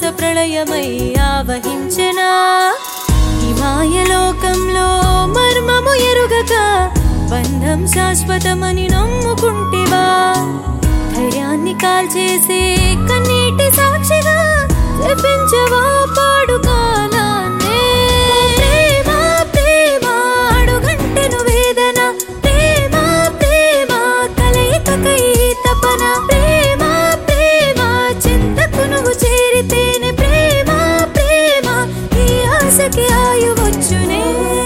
ప్రళయమై ఆవహించెనా ఈ మాయలోకంలో మర్మము ఎరుగక బంధం శాశ్వతమని నమ్ముకుంటివా ధైర్యాన్ని కాల్చేసే కన్నీటి సాక్షిగా జపించవా పాడు కాలాన్నే ప్రేమ ప్రేమ అడుగంటెను వేదన ప్రేమ ప్రేమ కలయికకై తపన ప్రేమ ప్రేమ చింతకు నువ్వు చేరితేనే ప్రేమ ప్రేమ ఈ ఆశకి ఆయువచ్చునే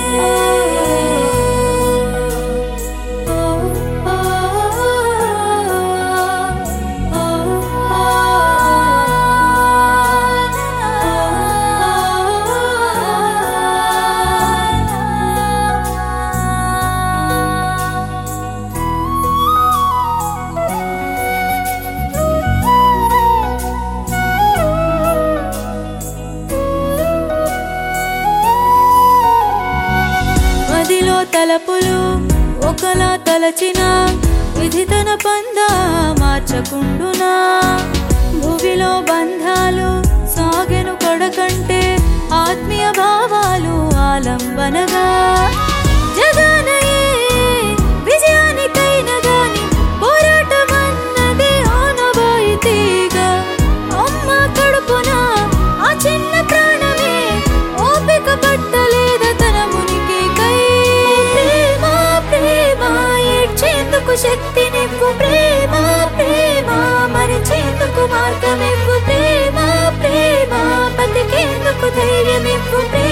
తలపులు ఒకలా తలచిన విధి తన పందా మార్చకుండునా భూమిలో బంధాలు సాగెను కడకంటే ఆత్మీయ భావాలు ఆలంబనగా జగనయే విజయానికైనా గాని పోరాటమన్నదే ఆనవాయితీగా అమ్మ కడుపున ఆ చిన్న ప్రాణమే ఓపిక పట్టలేద తన మునికి కై ఏడ్చేందుకు శక్తినివ్వు ప్రేమ ప్రేమ మరిచేందుకు మార్గమివ్వు ప్రేమ ప్రేమ బతికేందుకు ధైర్యమివ్వు ప్రేమ